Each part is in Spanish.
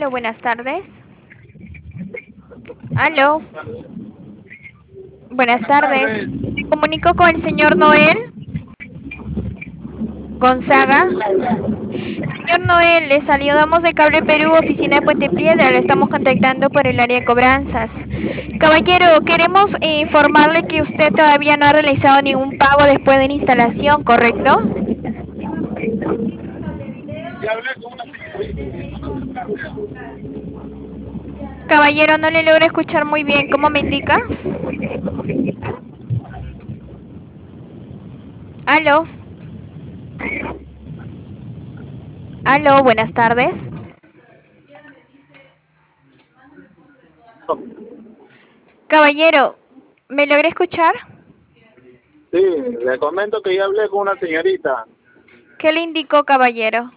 Aló, buenas tardes. Aló, buenas Buenas tardes. tardes. Me comunico con el señor Noel Gonzaga. Señor Noel, le saludamos de Cable Perú, oficina de Puente Piedra. Le estamos contactando por el área de cobranzas. Caballero, queremos informarle que usted todavía no ha realizado ningún pago después de la instalación, ¿correcto? Ya hablé con una señorita. Caballero, no le logro escuchar muy bien. ¿Cómo me indica? Aló, aló, buenas tardes. Caballero, ¿me logré escuchar? Sí, le comento que ya hablé con una señorita. ¿Qué le indicó, caballero?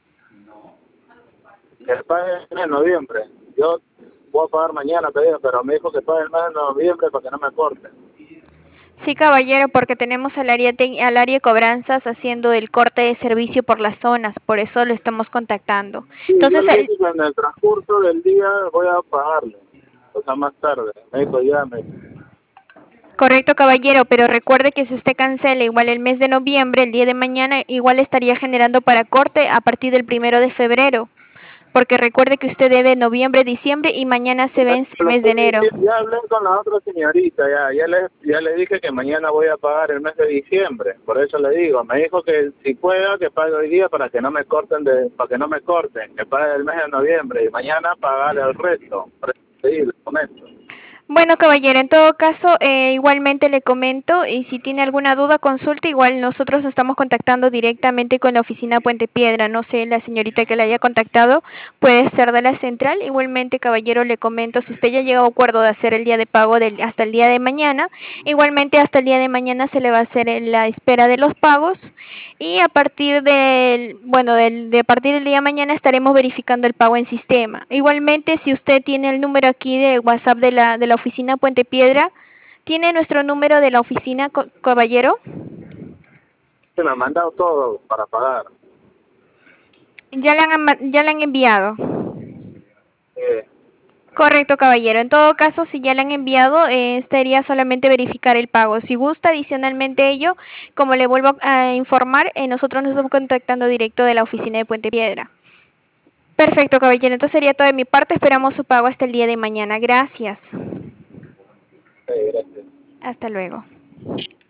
Que el pague en noviembre. Yo voy a pagar mañana, pero me dijo que pague el mes de noviembre para que no me corte. Sí, caballero, porque tenemos al área de cobranzas haciendo el corte de servicio por las zonas, por eso lo estamos contactando. Sí, yo Entonces, le dije que en el transcurso del día voy a pagarle. O sea, más tarde. Me dijo, llame. correcto, caballero, pero recuerde que si usted cancela igual el mes de noviembre, el día de mañana, igual estaría generando para corte a partir del 1 de febrero, porque recuerde que usted debe noviembre, diciembre y mañana se vence el mes de enero. Ya hablé con la otra señorita, ya le dije que mañana voy a pagar el mes de diciembre, por eso le digo, me dijo que si pueda que pague hoy día para que no me corten para que no me corten, que pague el mes de noviembre y mañana pagarle el resto, por eso le comento. Bueno, caballero, en todo caso, igualmente le comento, y si tiene alguna duda, consulte, igual nosotros nos estamos contactando directamente con la oficina Puente Piedra, no sé, la señorita que le haya contactado puede ser de la central, igualmente, caballero, le comento, si usted ya llegó a acuerdo de hacer el día de pago hasta el día de mañana, igualmente hasta el día de mañana se le va a hacer la espera de los pagos, y a partir a partir del día de mañana estaremos verificando el pago en sistema. Igualmente, si usted tiene el número aquí de WhatsApp de la oficina Puente Piedra, ¿tiene nuestro número de la oficina, caballero? Se me ha mandado todo para pagar. Ya le han enviado. Eh, Correcto, caballero. En todo caso, si ya le han enviado, sería solamente verificar el pago. Si gusta adicionalmente ello, como le vuelvo a informar, nosotros nos estamos contactando directo de la oficina de Puente Piedra. Perfecto, caballero. Entonces sería todo de mi parte. Esperamos su pago hasta el día de mañana. Gracias. gracias. Hasta luego.